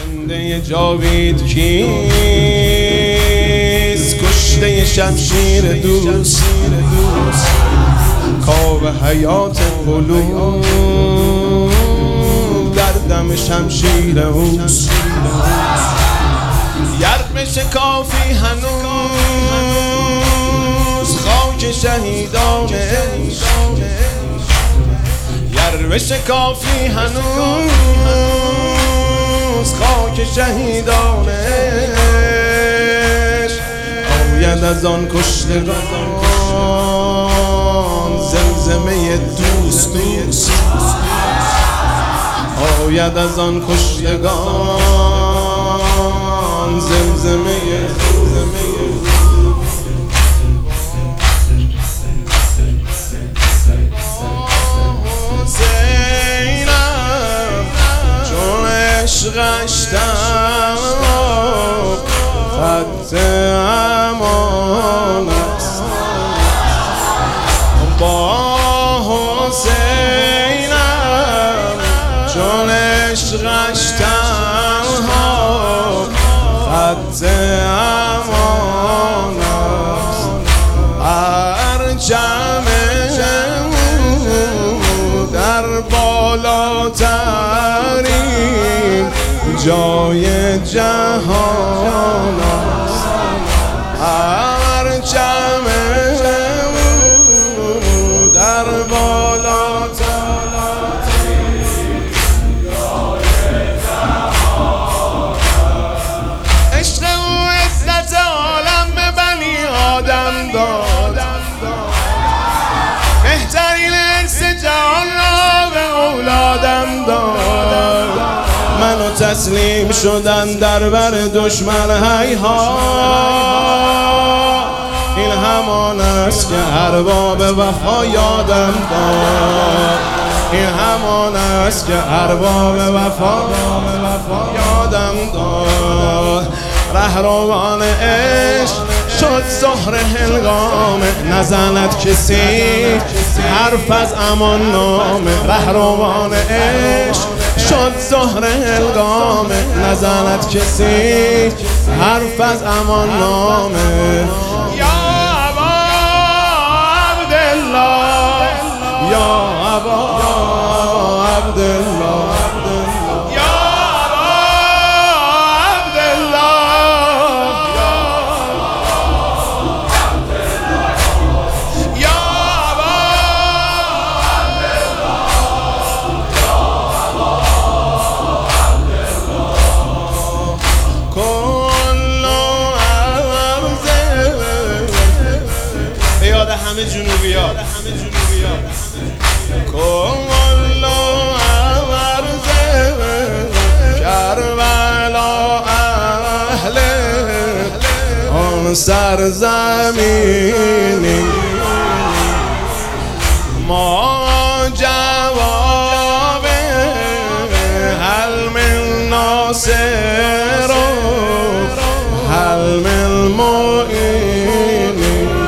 زنده جاوید کیست؟ کشته شمشیر دوست، کاو حیات قلوب در دم شمشیر اوست. یرم شکافی هنوز خاک شهیدان عشق، یرم شکافی هنوز خاک شهیدان عشق. آید از آن کشتگان زمزمه دوست دوست، آید از آن کشتگان زمزمه حسینم چون عشقش تمام خط امان است. با حسینم چون عشقش تنها خط امان است. پرچم در بالاترین جای جهان است. پرچم در بالاترین جای جهان است. عشق او عزت عالم به بنی آدم داد، بهترین ارث جهان را به اولادم داد. منو تسلیم شدن در بر دشمن هیها، این همان است که ارباب وفا یادم داد. این همان است که ارباب وفا یادم داد. رهروان عشق شد زهر هنگامه، نزند کسی حرف از امان نامه. رهروان عشق شد زهر هنگامه، نزند کسی حرف از امان نامه. یا ابا عبدالله، یا ابا عبدالله، همه جنوبی ها کل عرضه کربلا اهل آن سرزمینی. ما جواب هل من ناصر هل من معین،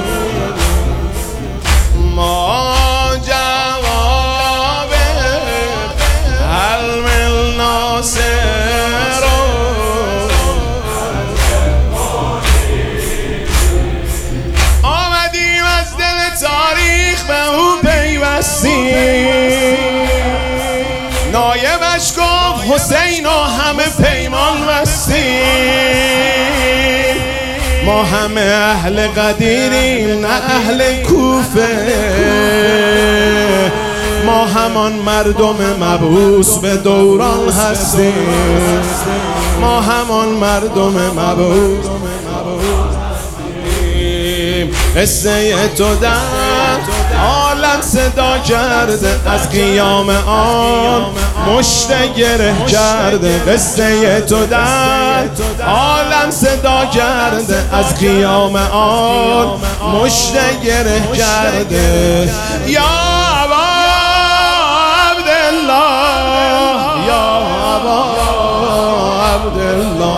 آمدیم از دل تاریخ به او پیوستیم. نایبش گفت حسین و همه پیمان بستیم. ما همه اهل قدیریم نه اهل کوفه، ما همان مردم مبعوث به دوران هستیم. ما همان مردم مبعوث قصه تو در عالم صدا کرده، از قیام آن مشت گره کرده. قصه تو در عالم صدا کرده، از قیام آن مشت گره کرده. یا ابا عبدالله، یا ابا عبدالله.